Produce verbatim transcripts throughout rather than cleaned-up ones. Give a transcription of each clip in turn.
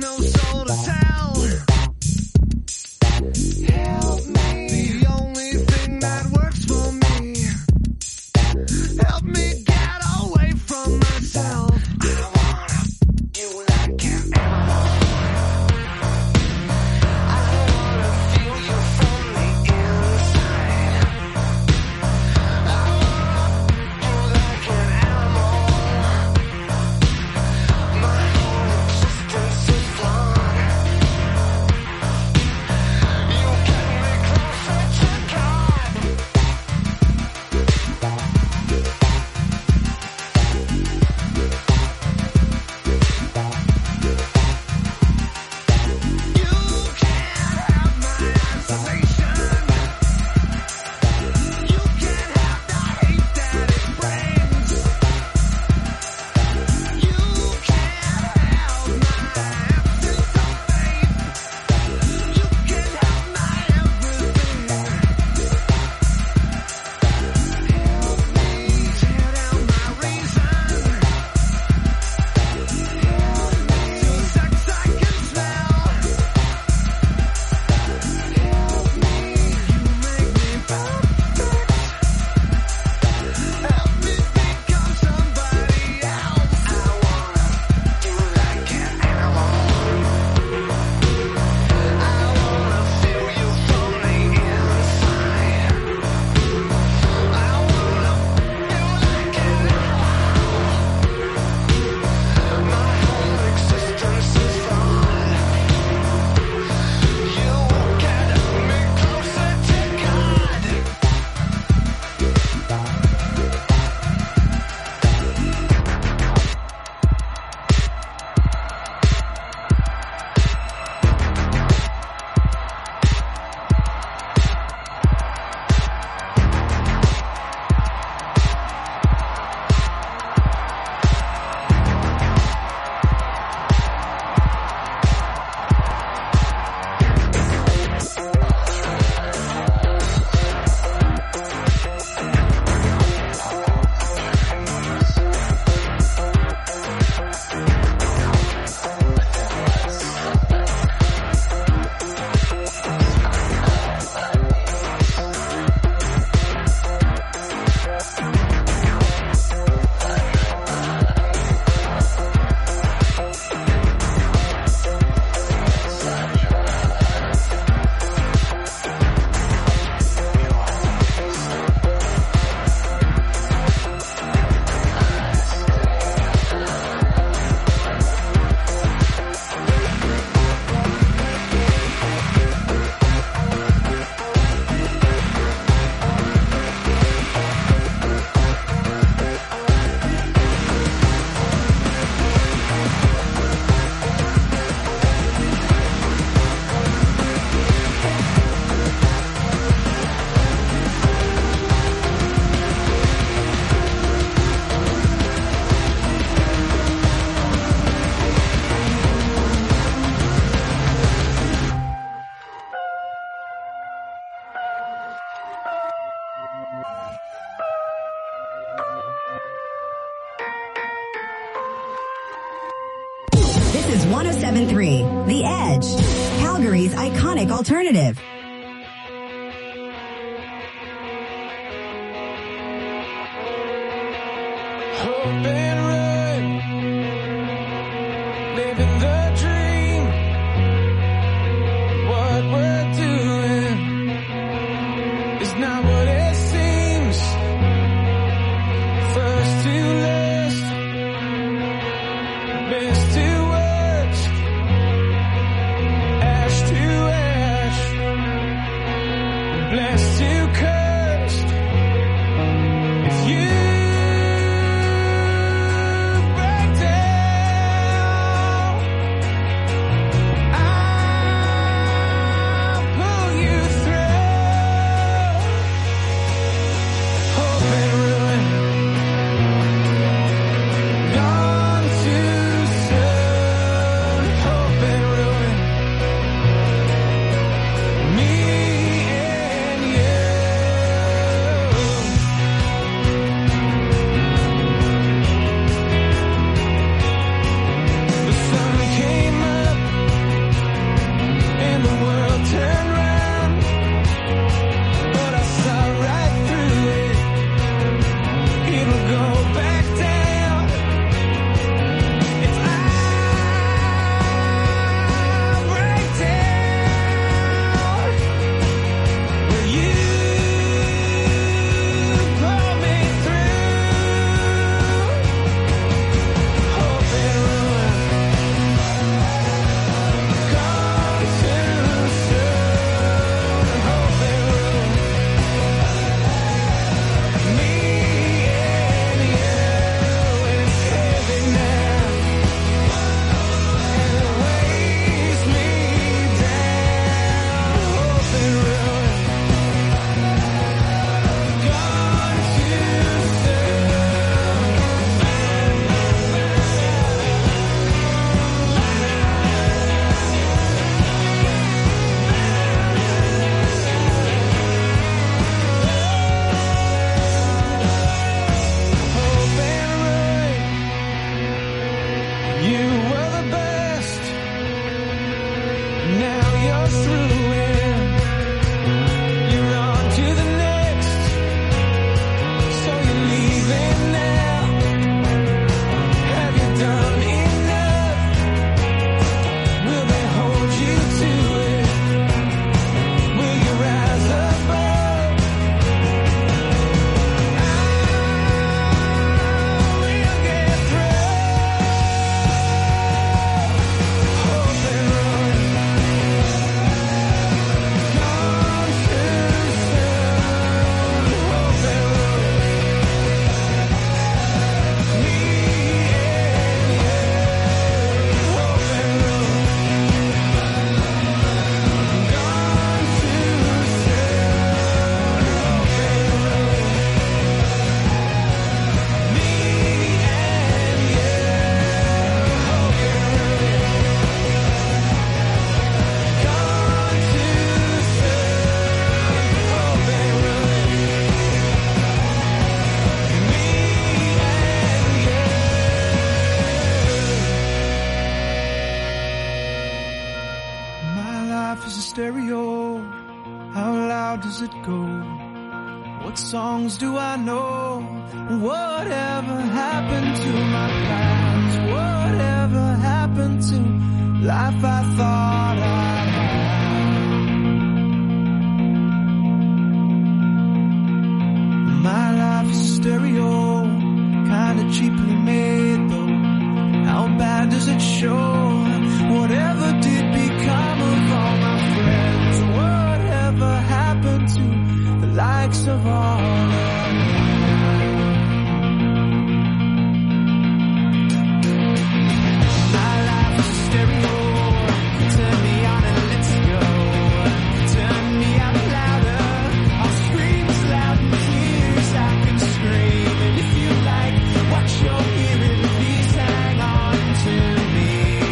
is one oh seven point three The Edge, Calgary's iconic alternative. Hope and run, living the dream. What we're doing is not what it seems. First to last, best to worst, ash to ash. life is a stereo. How loud does it go? What songs do I know? Whatever happened to my plans? Whatever happened to life I thought I'd have? My life is a stereo, kinda cheaply made though. How bad does it show? Whatever did become of all my friends? Whatever happened to the likes of all of them? My life is a stereo. Turn me on and let's go. Turn me out louder. I'll scream as loud and clear as I can scream. And if you like what you're hearing, please hang on to me.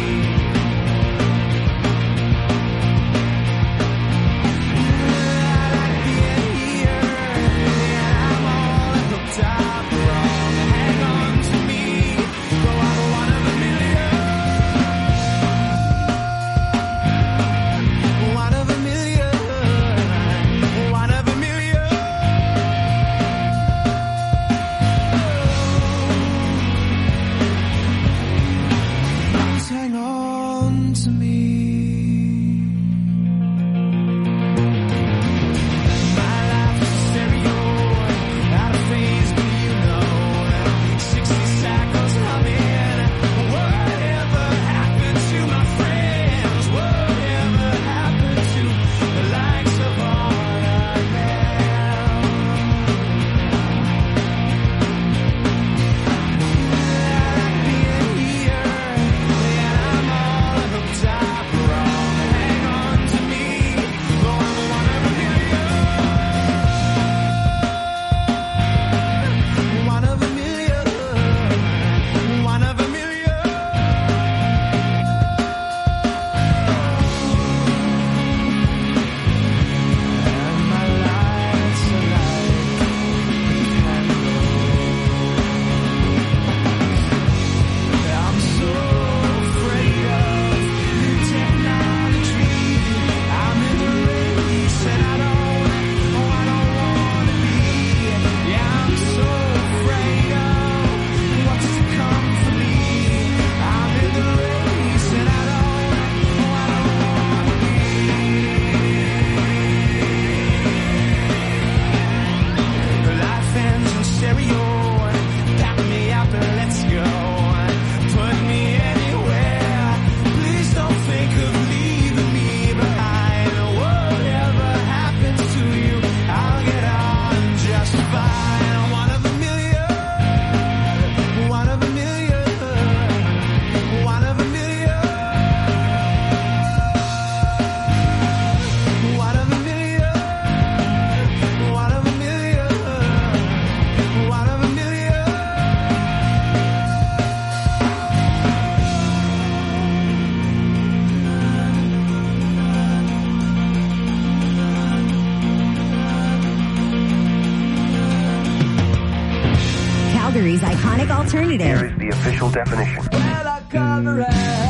Calgary's iconic alternative. Here is the official definition. Well, I come around.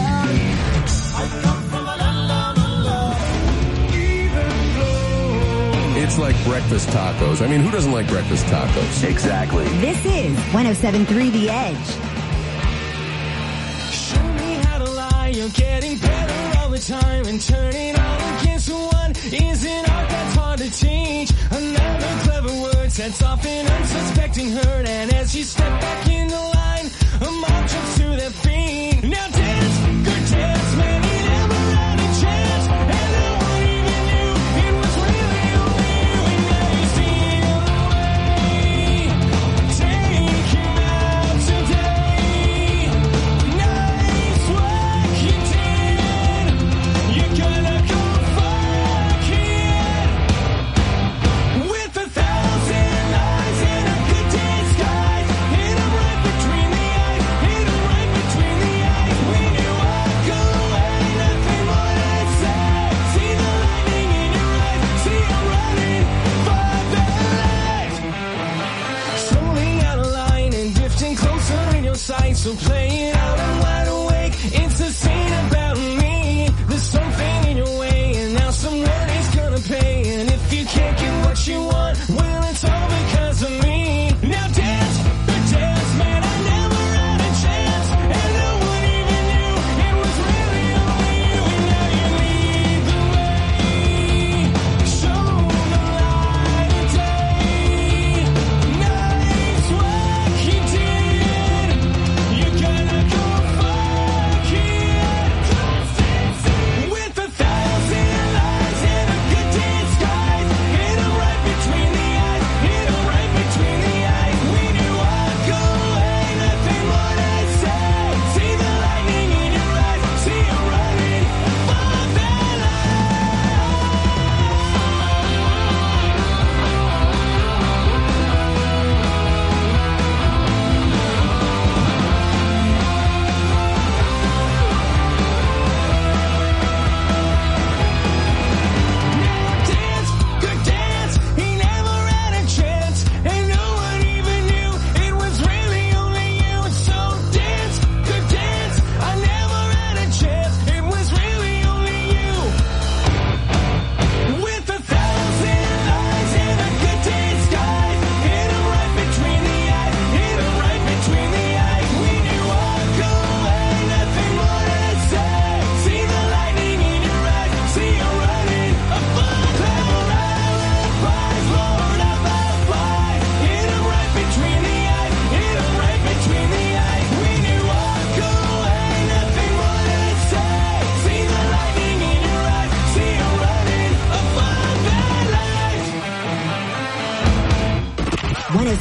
I come from a land of love. Even though It's like breakfast tacos. I mean, who doesn't like breakfast tacos? Exactly. This is one oh seven point three The Edge. show me how to lie. You're getting better all the time, and turning all against one is an art that's hard to teach. Another clever word sets off an unsuspecting hurt, and as you step back in the line, a mob jumps to their feet. Now dance, good dance, man, you never had a chance, and no one even knew it was really only you, and now you steal away. Take him out today. Nice work you did. You're gonna go fuck it. With a thousand eyes and a good disguise, in a perfect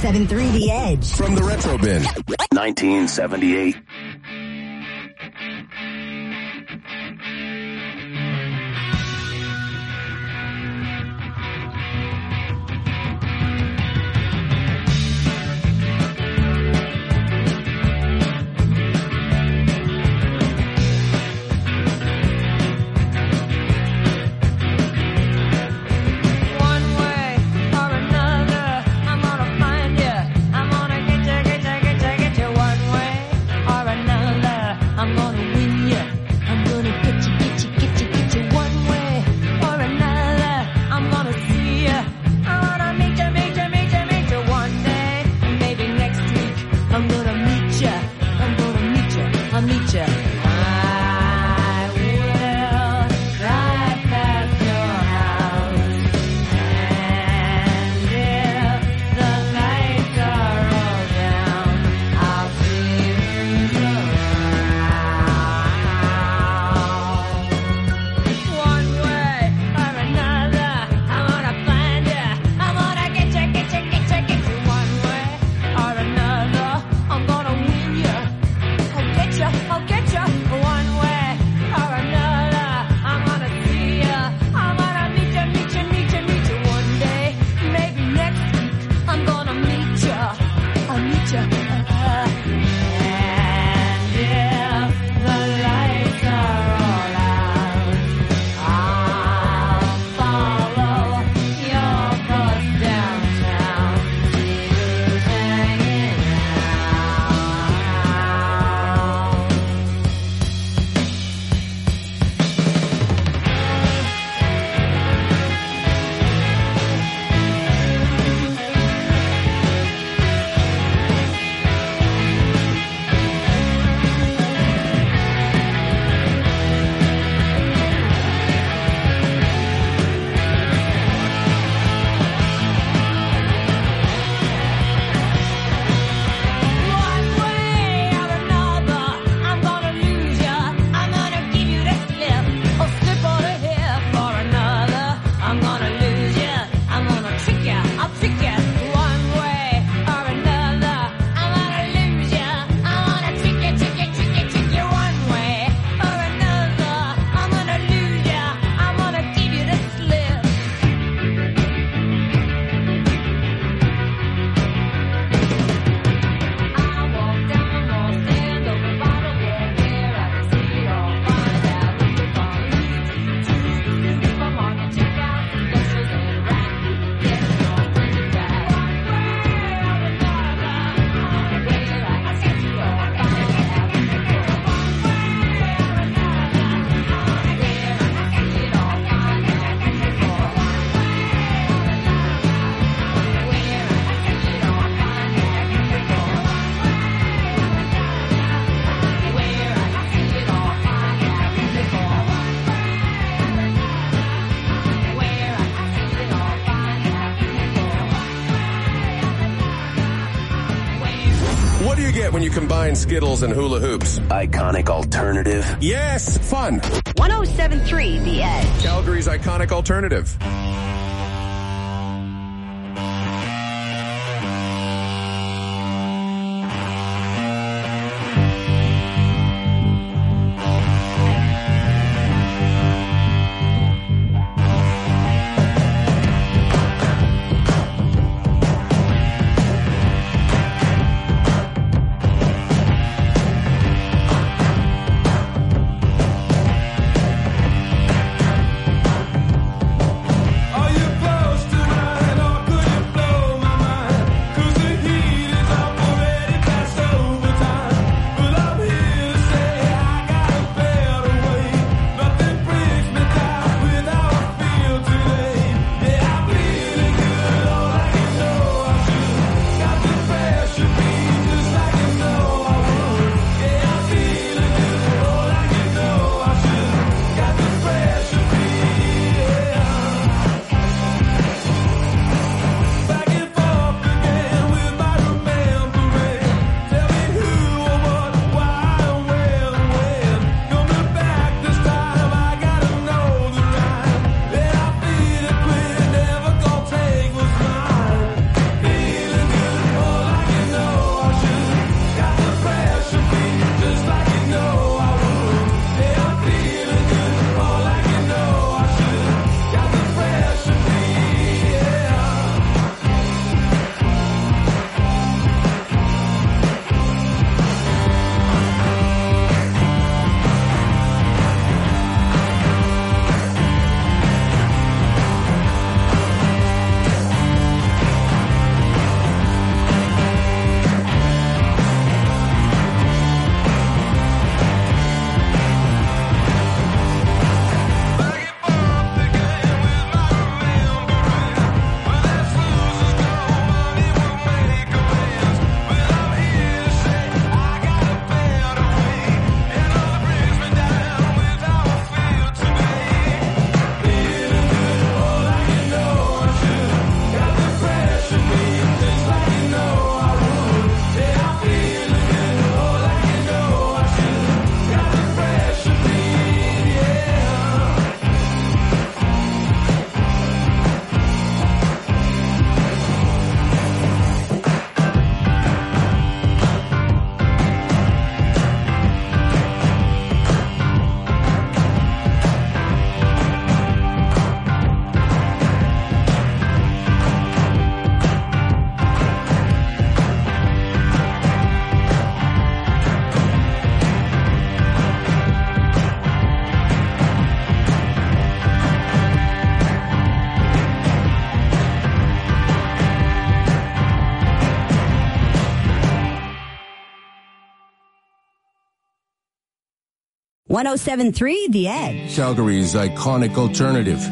seven three The Edge. From the Retro Bin. nineteen seventy-eight. When you combine Skittles and hula hoops. Iconic alternative. Yes, fun. one oh seven point three The Edge. Calgary's iconic alternative. Oh, one oh seven point three The Edge. Calgary's iconic alternative.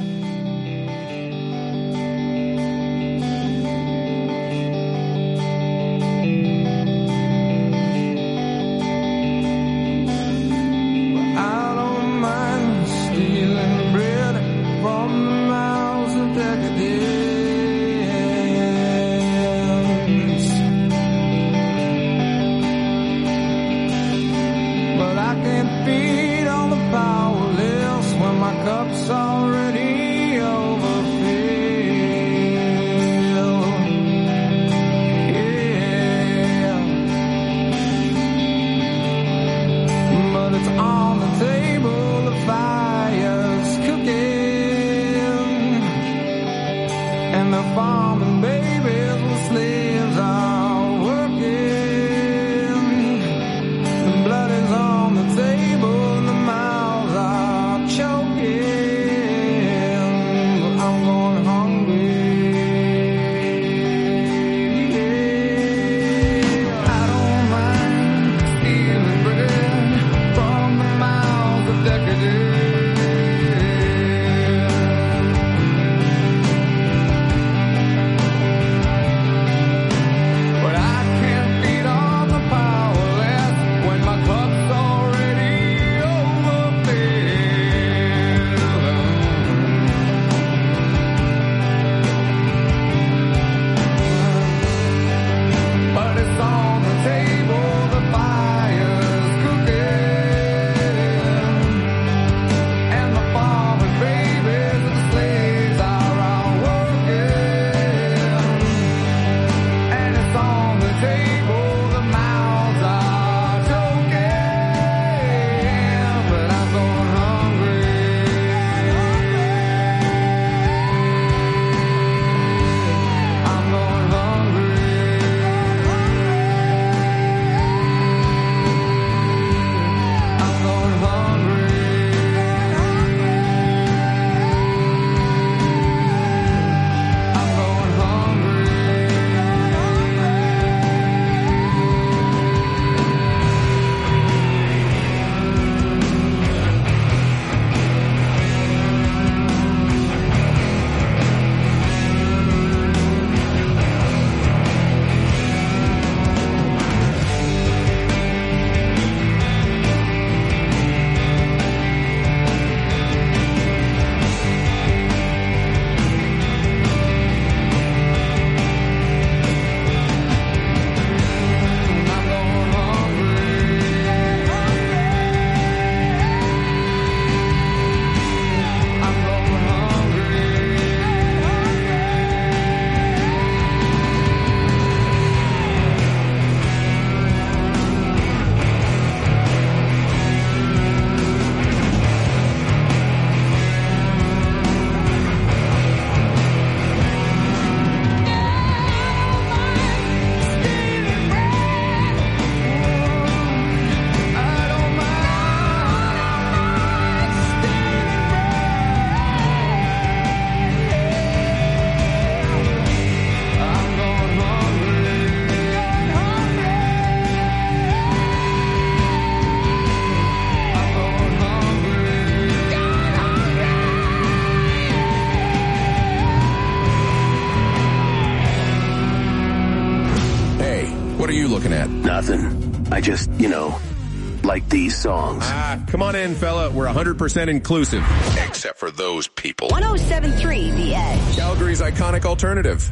What are you looking at? Nothing. I just, you know, like these songs. Ah, come on in, fella. We're one hundred percent inclusive. Except for those people. one oh seven point three The Edge. Calgary's iconic alternative.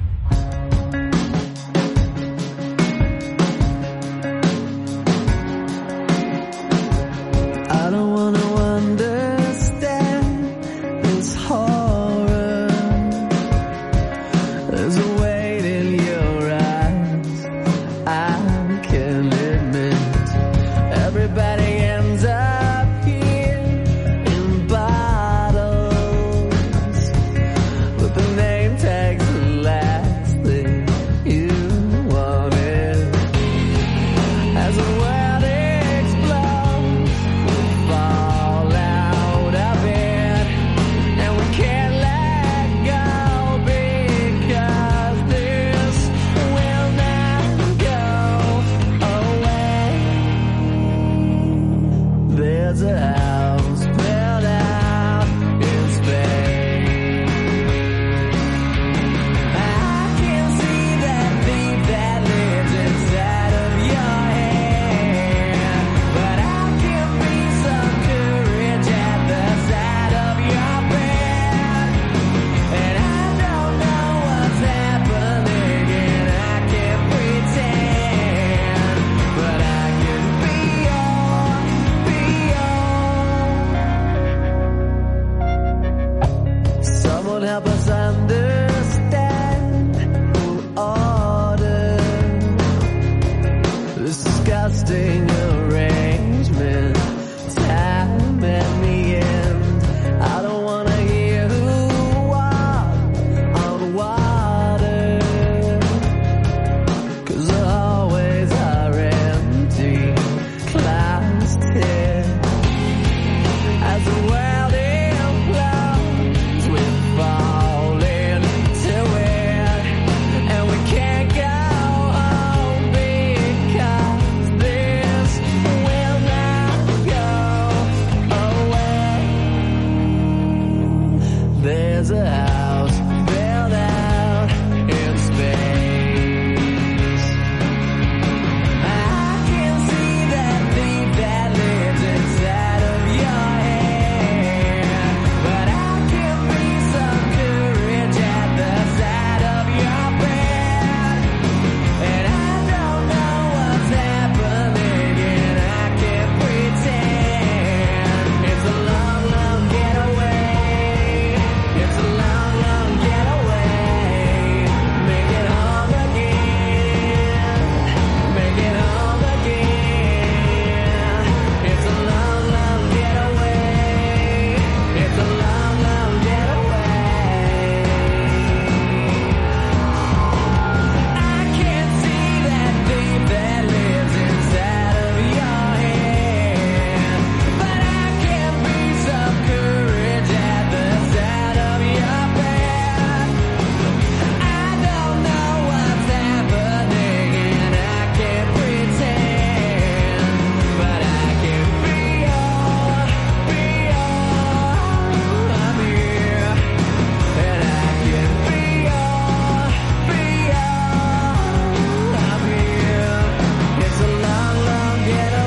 I don't want to understand this horror. There's a weight in your eyes I can admit. Everybody ends up here in bottles with the name tags that last. there's a house built out in space. I can see that thief that lives inside of your head, but I can be some courage at the side of your bed. And I don't know what's happening, and I can't pretend. It's a long, long getaway. It's a long, long getaway. Make it home again. Make it home again. It's a long, long getaway. It's a long, long getaway. I can't see that thief that lives inside of your head, but I can be some courage at the side of your bed. I don't know what's happening, and I can't pretend, but I can be all, be all I'm here, and I can be all, be all I'm here. It's a long, long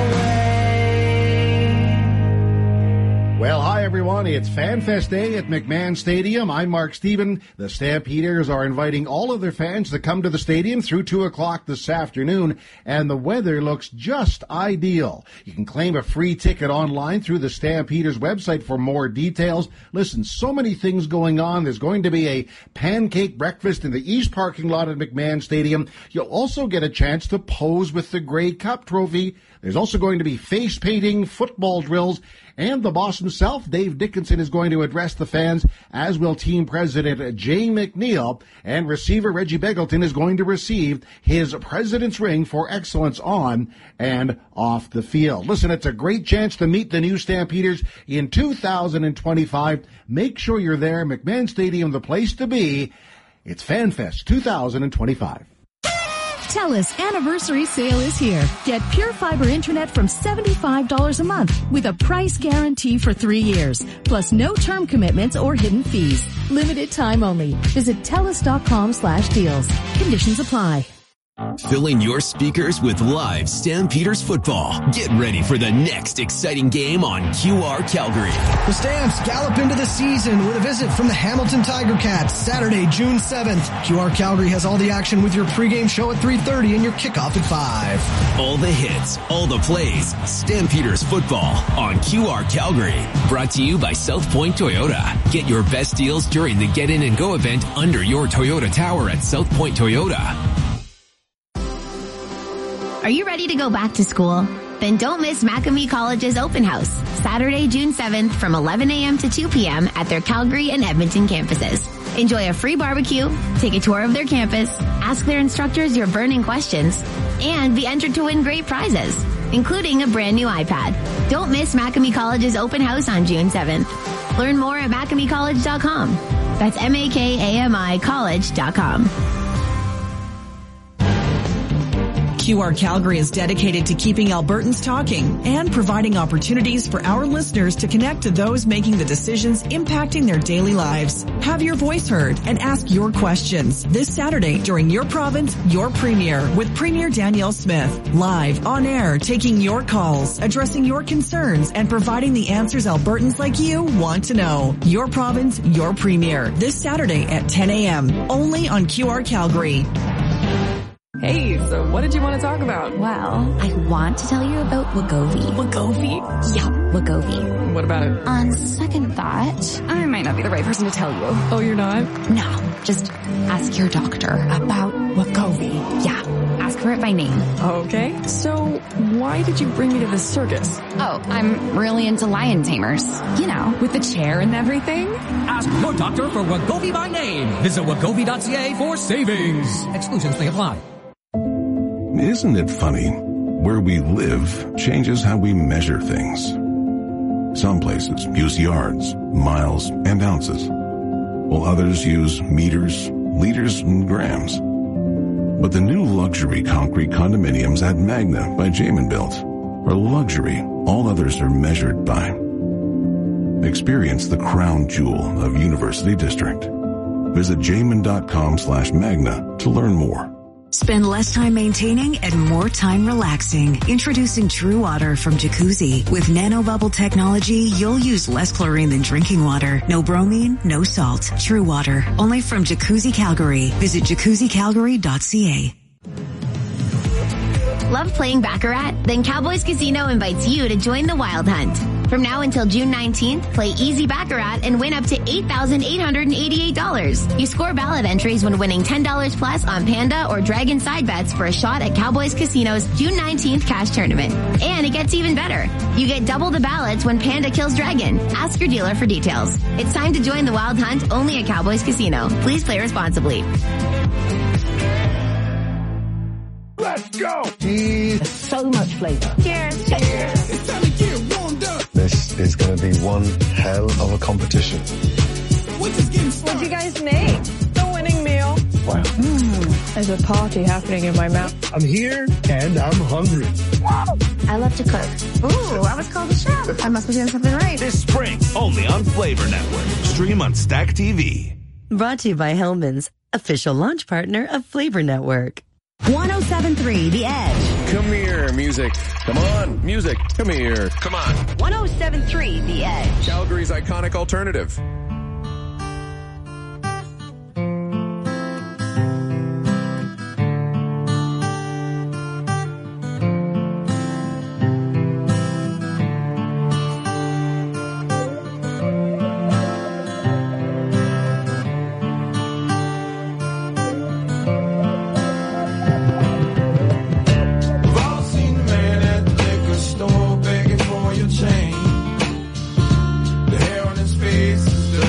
getaway. Well, hi everyone. It's FanFest Day at McMahon Stadium. I'm Mark Stephen. The Stampeders are inviting all of their fans to come to the stadium through two o'clock this afternoon, and the weather looks just ideal. You can claim a free ticket online through the Stampeders website for more details. Listen, so many things going on. There's going to be a pancake breakfast in the East parking lot at McMahon Stadium. You'll also get a chance to pose with the Grey Cup trophy. There's also going to be face painting, football drills, and the boss himself, Dave Dickinson, is going to address the fans, as will team president Jay McNeil, and receiver Reggie Begelton is going to receive his President's Ring for excellence on and off the field. Listen, it's a great chance to meet the new Stampeders in two thousand twenty-five. Make sure you're there. McMahon Stadium, the place to be. It's FanFest two thousand twenty-five. TELUS anniversary sale is here. Get Pure Fiber Internet from seventy-five dollars a month with a price guarantee for three years, plus no term commitments or hidden fees. Limited time only. Visit TELUS.com slash deals. Conditions apply. Filling your speakers with live Stampeders football. Get ready for the next exciting game on Q R Calgary. The Stamps gallop into the season with a visit from the Hamilton Tiger Cats Saturday, June seventh. Q R Calgary has all the action with your pregame show at three thirty and your kickoff at five. All the hits, all the plays. Stampeders football on Q R Calgary. Brought to you by South Point Toyota. Get your best deals during the Get In and Go event under your Toyota Tower at South Point Toyota. Are you ready to go back to school? Then don't miss McAmee College's open house, Saturday, June seventh from eleven a.m. to two p.m. at their Calgary and Edmonton campuses. Enjoy a free barbecue, take a tour of their campus, ask their instructors your burning questions, and be entered to win great prizes, including a brand new iPad. Don't miss McAmee College's open house on June seventh. Learn more at macamee college dot com. That's M A K A M I college dot com. Q R Calgary is dedicated to keeping Albertans talking and providing opportunities for our listeners to connect to those making the decisions impacting their daily lives. Have your voice heard and ask your questions this Saturday during Your Province, Your Premier with Premier Danielle Smith. Live, on air, taking your calls, addressing your concerns, and providing the answers Albertans like you want to know. Your Province, Your Premier this Saturday at ten a.m. only on Q R Calgary. Hey, so what did you want to talk about? Well, I want to tell you about Wegovy. Wegovy? Yeah, Wegovy. What about it? On second thought, I might not be the right person to tell you. Oh, you're not? No, just ask your doctor about Wegovy. Yeah, ask for it by name. Okay, so why did you bring me to this circus? Oh, I'm really into lion tamers. You know, with the chair and everything. Ask your doctor for Wegovy by name. Visit wegovy dot c a for savings. Exclusions may apply. Isn't it funny? Where we live changes how we measure things. Some places use yards, miles, and ounces, while others use meters, liters, and grams. But the new luxury concrete condominiums at Magna by Jamin Built are luxury all others are measured by. Experience the crown jewel of University District. Visit jamin.com slash magna to learn more. Spend less time maintaining and more time relaxing. Introducing True Water from Jacuzzi. With nanobubble technology, you'll use less chlorine than drinking water. No bromine, no salt. True Water. Only from Jacuzzi Calgary. Visit jacuzzi calgary dot c a. Love playing Baccarat? Then Cowboys Casino invites you to join the Wild Hunt. From now until June nineteenth, play Easy Baccarat and win up to eight thousand eight hundred eighty-eight dollars. You score ballot entries when winning ten dollars plus on Panda or Dragon side bets for a shot at Cowboys Casino's June nineteenth cash tournament. And it gets even better. You get double the ballots when Panda kills Dragon. Ask your dealer for details. It's time to join the Wild Hunt only at Cowboys Casino. Please play responsibly. Let's go! Cheese. So much flavor. Cheers. Cheers. It's time to get warmed up. This is going to be one hell of a competition. We're just getting started. What'd you guys make? The winning meal. Wow. Mm, there's a party happening in my mouth. I'm here and I'm hungry. I love to cook. Ooh, I was called a chef. I must be doing something right. This spring, only on Flavor Network. Stream on Stack T V. Brought to you by Hellman's, official launch partner of Flavor Network. one oh seven point three The Edge. Come here, music. Come on, music. Come here. Come on. one oh seven point three The Edge. Calgary's iconic alternative. Change. The hair on his face is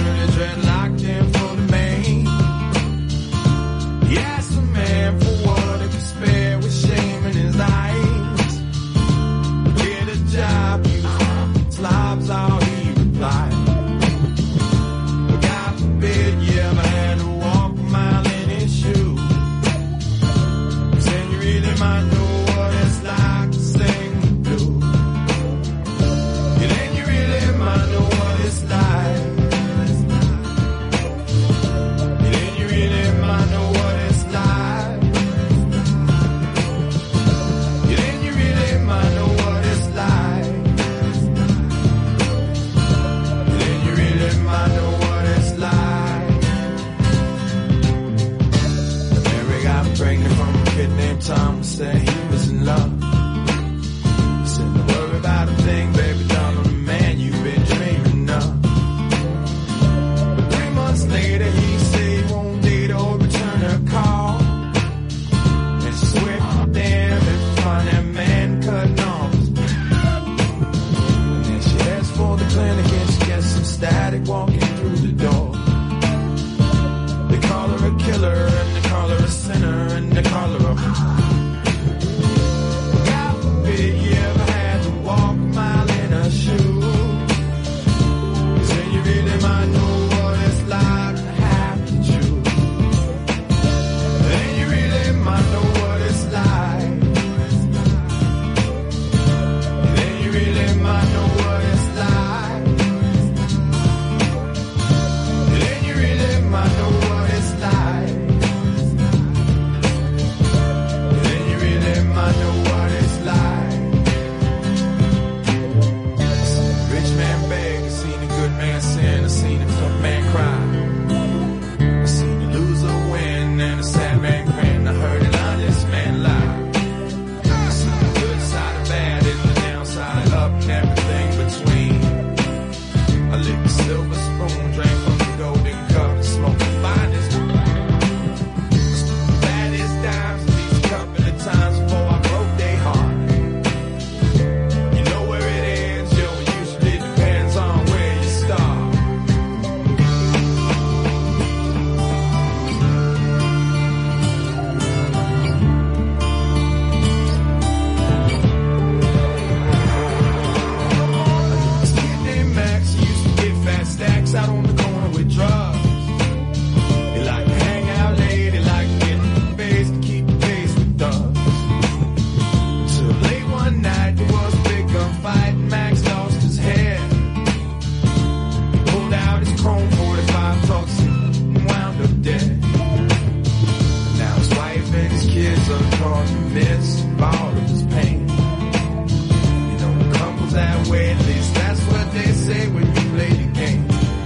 chrome forty-five tuxedo, wound up dead. Now his wife and his kids are talking myths about all of his pain. You know, couples that way, at least that's what they say when you play the game.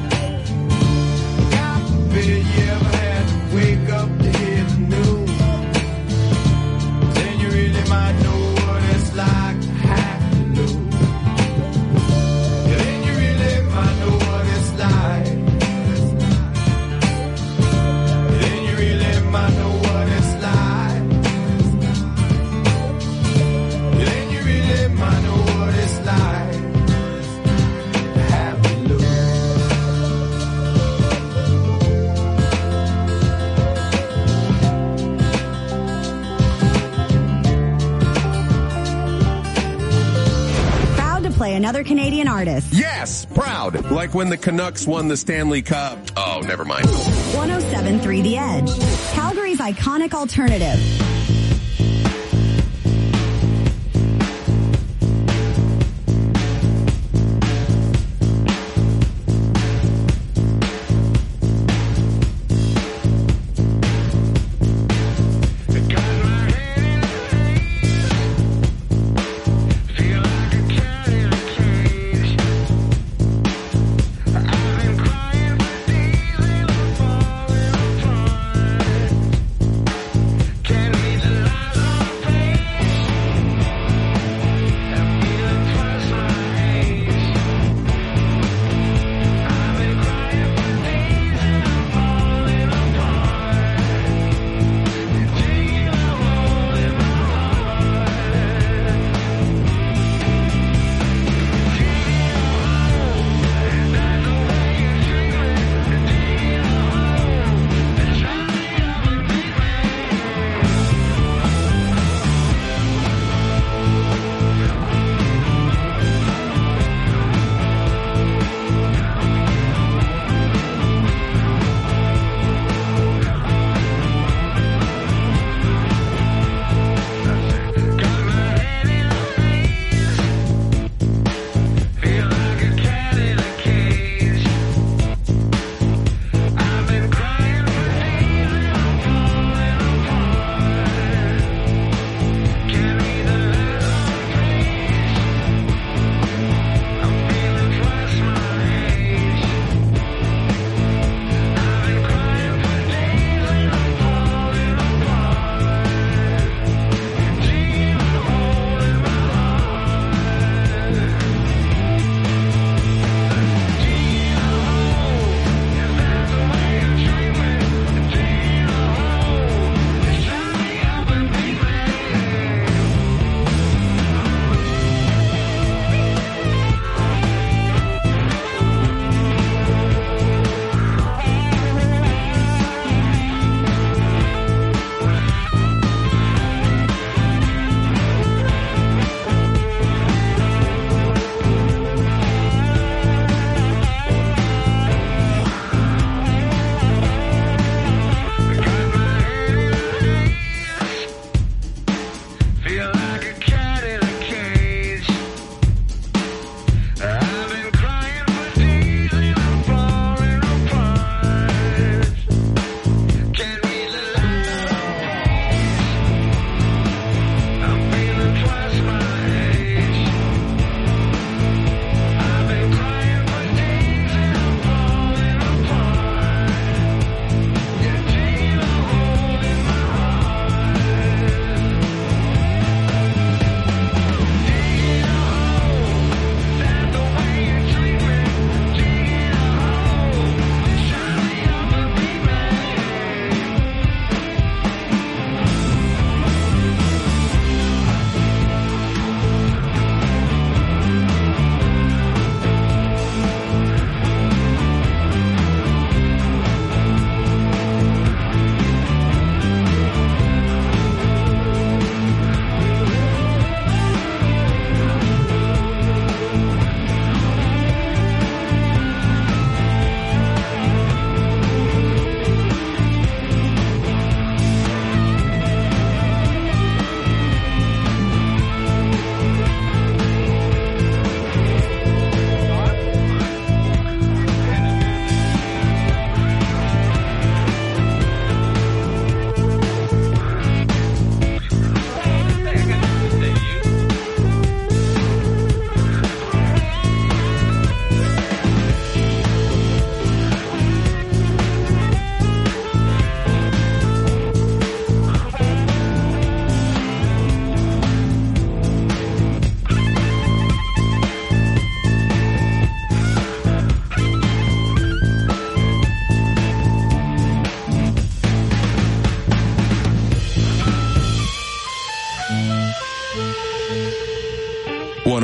God forbid you ever had to wake up to hear the news. Then you really might know what it's like to have to lose. Then you really might know what it's like. Then you really might know what it's like. Then you really might know what it's like to have to lose. Proud to play another Canadian artist. Yes, proud. Like when the Canucks won the Stanley Cup. Oh, never mind. one oh seven point three The Edge. Calgary's iconic alternative. Can't read the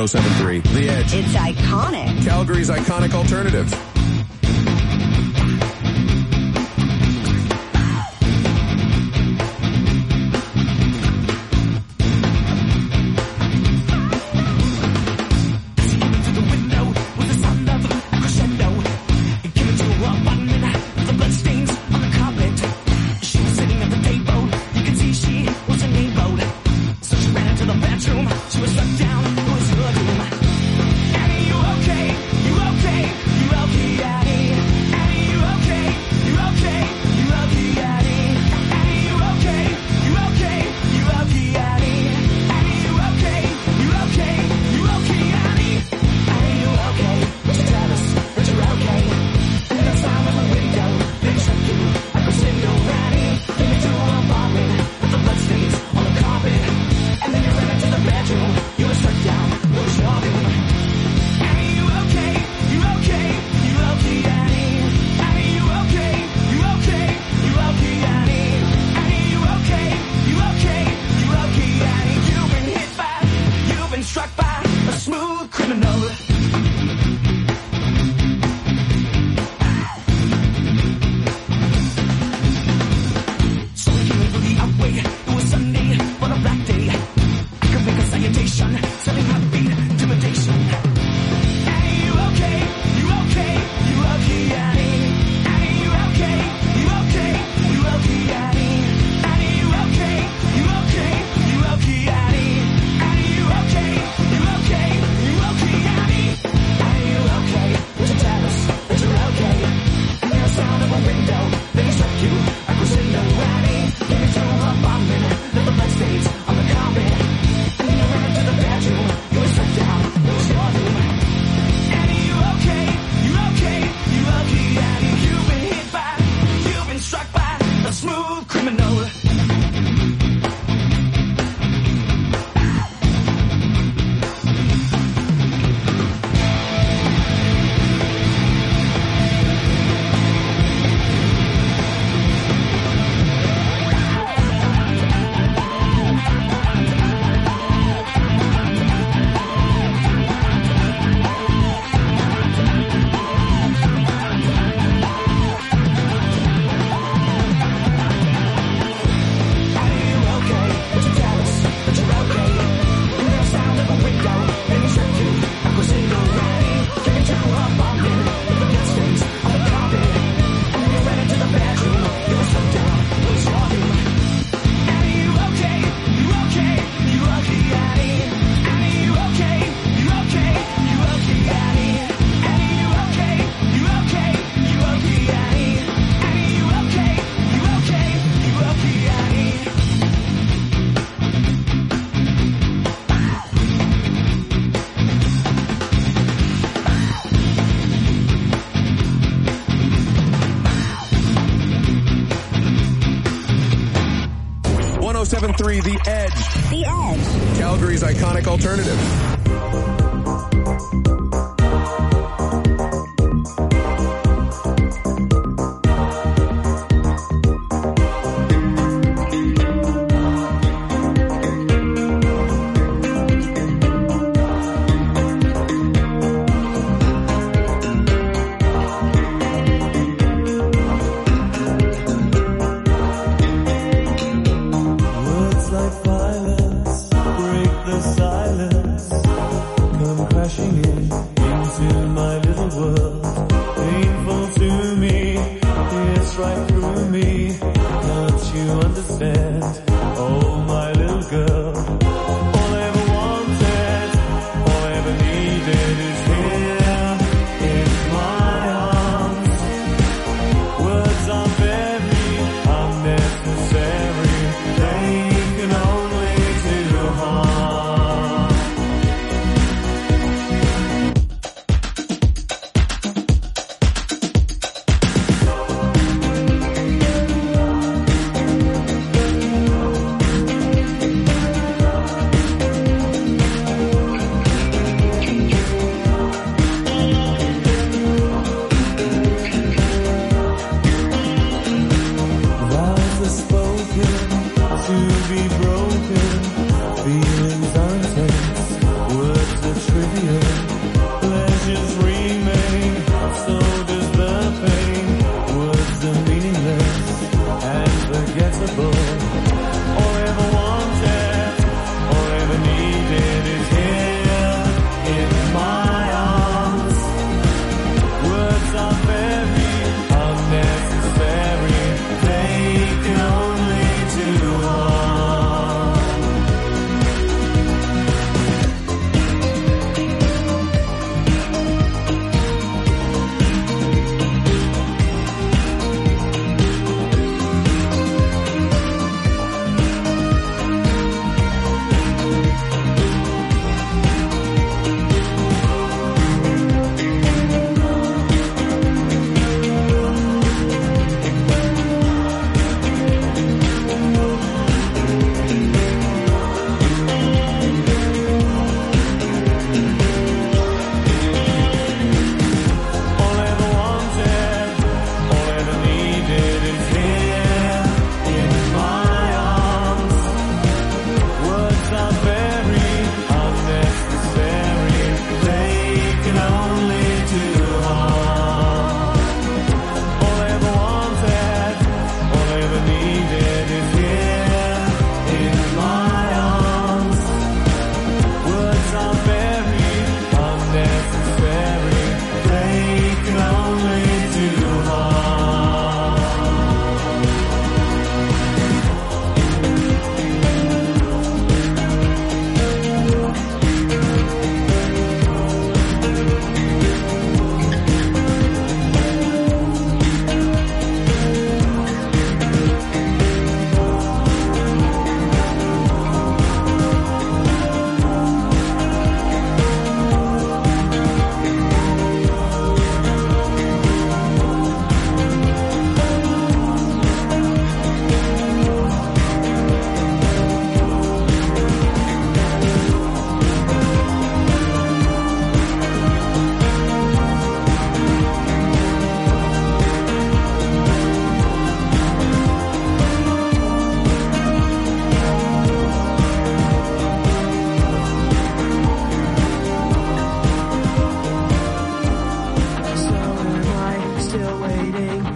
seven point three, The Edge. It's iconic. Calgary's iconic alternative. one oh seven point three, The Edge. The Edge. Calgary's iconic alternative.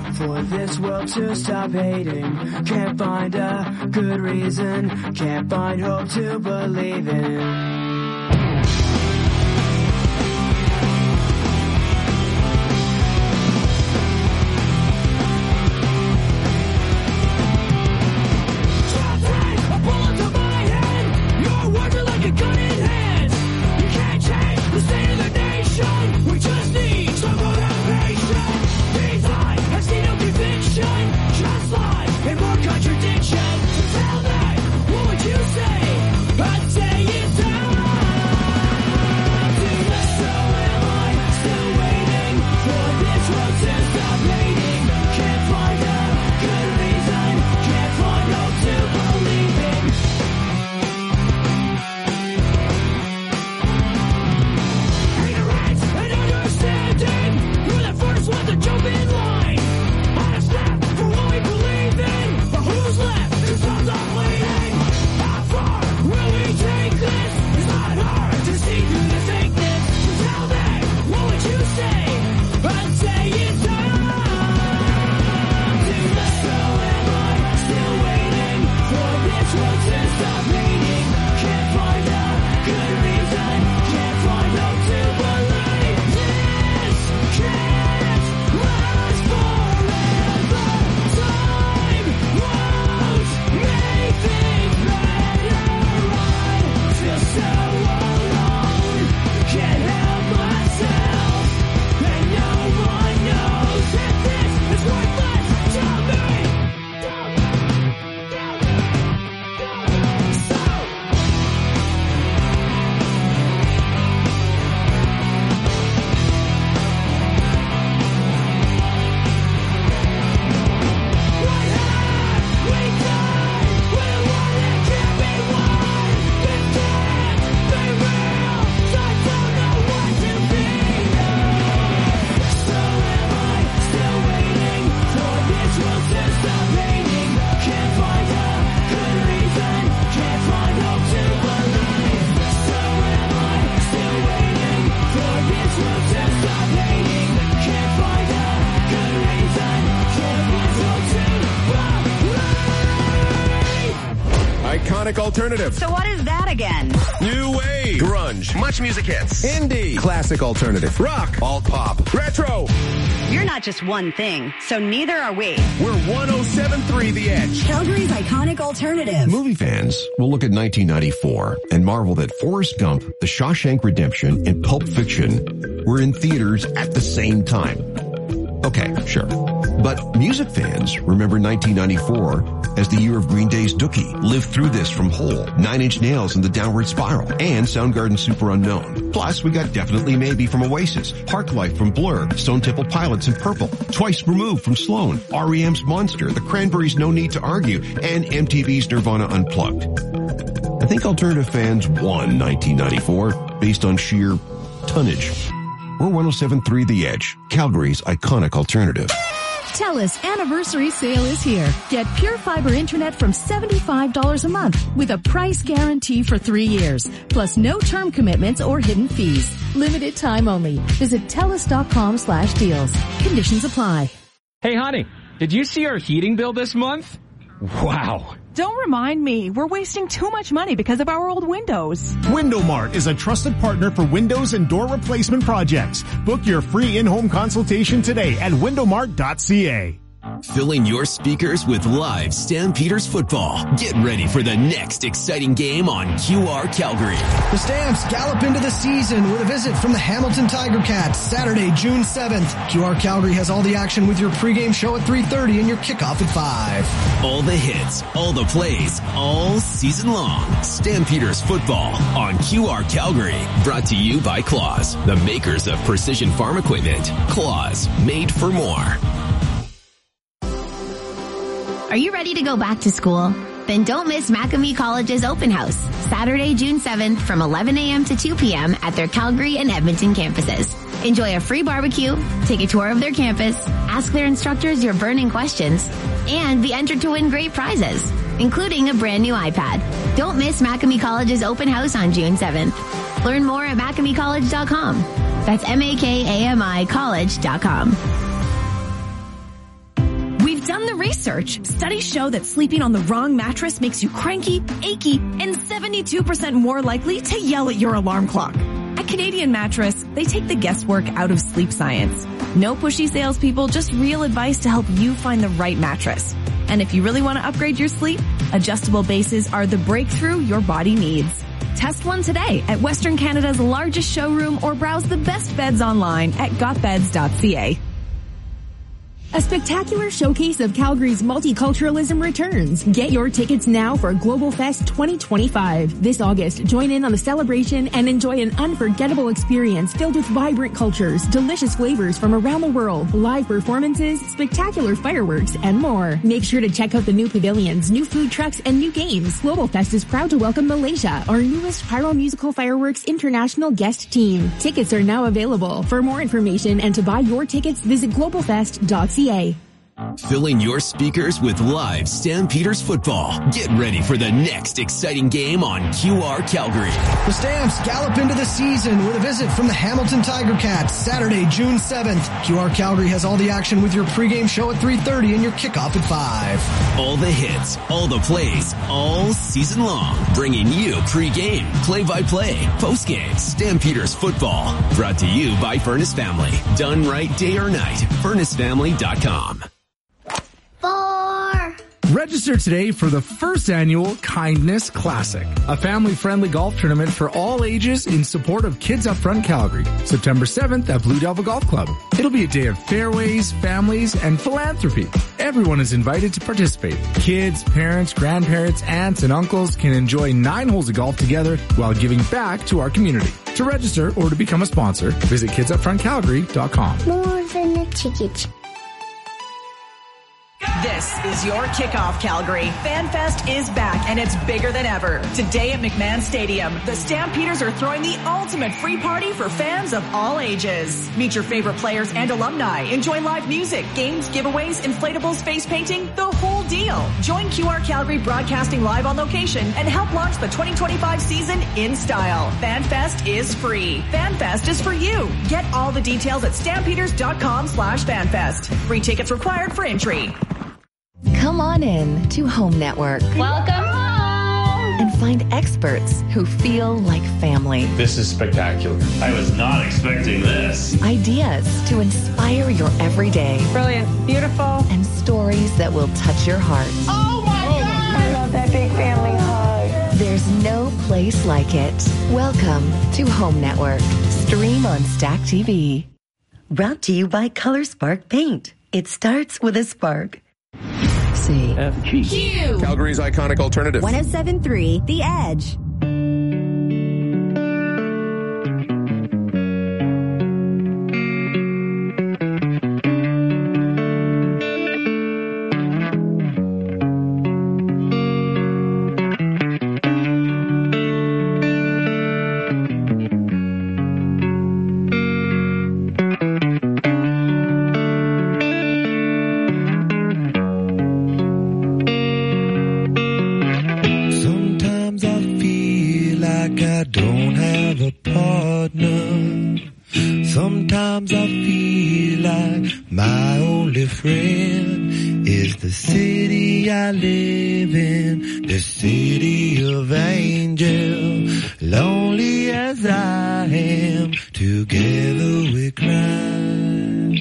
for this world to stop hating. Can't find a good reason, can't find hope to believe in. Alternative. So what is that again? New wave. Grunge. Much music hits. Indie. Classic alternative. Rock. Alt pop. Retro. You're not just one thing, so neither are we. We're one oh seven point three The Edge. Calgary's iconic alternative. Movie fans will look at nineteen ninety-four and marvel that Forrest Gump, The Shawshank Redemption, and Pulp Fiction were in theaters at the same time. Okay, sure. But music fans remember nineteen ninety-four as the year of Green Day's Dookie, Live Through This from Hole, Nine Inch Nails and the Downward Spiral, and Soundgarden's Super Unknown. Plus, we got Definitely Maybe from Oasis, Parklife from Blur, Stone Temple Pilots and Purple, Twice Removed from Sloan, R E M's Monster, The Cranberries' No Need to Argue, and M T V's Nirvana Unplugged. I think alternative fans won nineteen ninety-four based on sheer tonnage. We're one oh seven point three The Edge, Calgary's iconic alternative. TELUS anniversary sale is here. Get Pure Fiber Internet from seventy-five dollars a month with a price guarantee for three years, plus no term commitments or hidden fees. Limited time only. Visit TELUS.com slash deals. Conditions apply. Hey, honey, did you see our heating bill this month? Wow. Don't remind me. We're wasting too much money because of our old windows. WindowMart is a trusted partner for windows and door replacement projects. Book your free in-home consultation today at window mart dot c a. Filling your speakers with live Stampeders football. Get ready for the next exciting game on Q R Calgary. The Stamps gallop into the season with a visit from the Hamilton Tiger Cats Saturday, June seventh. Q R Calgary has all the action with your pregame show at three thirty and your kickoff at five. All the hits, all the plays, all season long. Stampeders football on Q R Calgary. Brought to you by Claus, the makers of precision farm equipment. Claus, made for more. Are you ready to go back to school? Then don't miss Macamee College's open house, Saturday, June seventh from eleven a.m. to two p.m. at their Calgary and Edmonton campuses. Enjoy a free barbecue, take a tour of their campus, ask their instructors your burning questions, and be entered to win great prizes, including a brand new iPad. Don't miss Macamee College's open house on June seventh. Learn more at macamee college dot com. That's M A K A M I college dot com. done the research. Studies show that sleeping on the wrong mattress makes you cranky, achy, and seventy-two percent more likely to yell at your alarm clock. At Canadian Mattress, they take the guesswork out of sleep science. No pushy salespeople, just real advice to help you find the right mattress. And if you really want to upgrade your sleep, adjustable bases are the breakthrough your body needs. Test one today at Western Canada's largest showroom or browse the best beds online at got beds dot c a. A spectacular showcase of Calgary's multiculturalism returns. Get your tickets now for Global Fest twenty twenty-five. This August, join in on the celebration and enjoy an unforgettable experience filled with vibrant cultures, delicious flavors from around the world, live performances, spectacular fireworks, and more. Make sure to check out the new pavilions, new food trucks, and new games. Global Fest is proud to welcome Malaysia, our newest Pyromusical Fireworks International guest team. Tickets are now available. For more information and to buy your tickets, visit global fest dot c a. Filling your speakers with live Stampeders football. Get ready for the next exciting game on Q R Calgary. The Stamps gallop into the season with a visit from the Hamilton Tiger Cats Saturday, June seventh. Q R Calgary has all the action with your pregame show at three thirty and your kickoff at five. All the hits, all the plays, all season long. Bringing you pregame, play-by-play, postgame, Stampeders football. Brought to you by Furnace Family. Done right day or night. furnace family dot com. Four. Register today for the first annual Kindness Classic, a family-friendly golf tournament for all ages in support of Kids Up Front Calgary, September seventh at Blue Devil Golf Club. It'll be a day of fairways, families, and philanthropy. Everyone is invited to participate. Kids, parents, grandparents, aunts, and uncles can enjoy nine holes of golf together while giving back to our community. To register or to become a sponsor, visit kids up front calgary dot com. More than a ticket. This is your kickoff, Calgary. FanFest is back, and it's bigger than ever. Today at McMahon Stadium, the Stampeders are throwing the ultimate free party for fans of all ages. Meet your favorite players and alumni. Enjoy live music, games, giveaways, inflatables, face painting, the whole deal. Join Q R Calgary Broadcasting live on location and help launch the twenty twenty-five season in style. FanFest is free. FanFest is for you. Get all the details at stampeders dot com slash FanFest. Free tickets required for entry. Come on in to Home Network. Welcome home. And find experts who feel like family. This is spectacular. I was not expecting this. Ideas to inspire your everyday. Brilliant. Beautiful. And stories that will touch your heart. Oh my God! I love that big family hug. There's no place like it. Welcome to Home Network. Stream on Stack T V. Brought to you by Color Spark Paint. It starts with a spark. C F G Q. Calgary's iconic alternative. one oh seven point three The Edge. Sometimes I feel like my only friend is the city I live in, the city of angels. Lonely as I am, together we cry.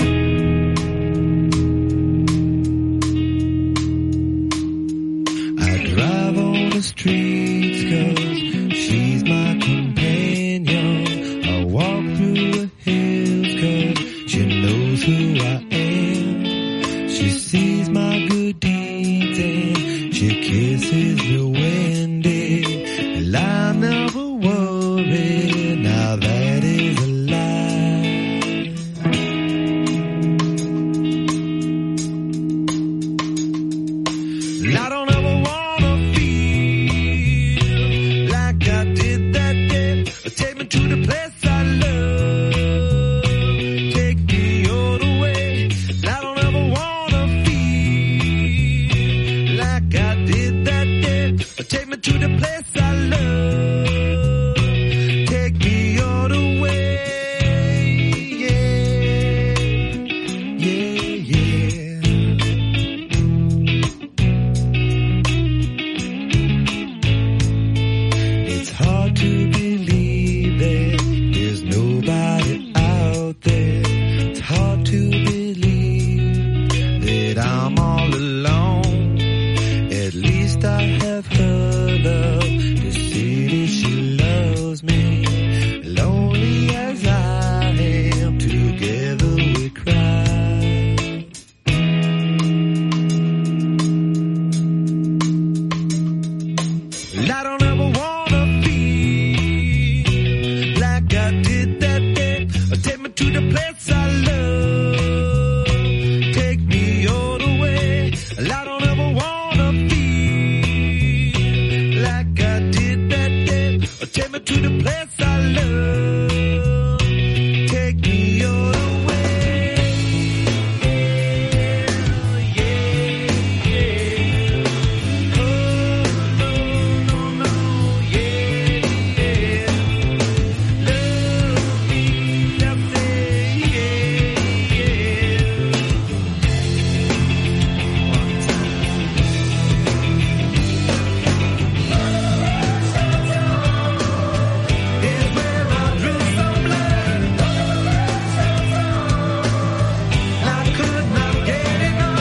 I drive on the streets 'cause she's my companion. I walk through the hills 'cause she knows who I am. She sees my good deeds and she kisses the wind, and I'm the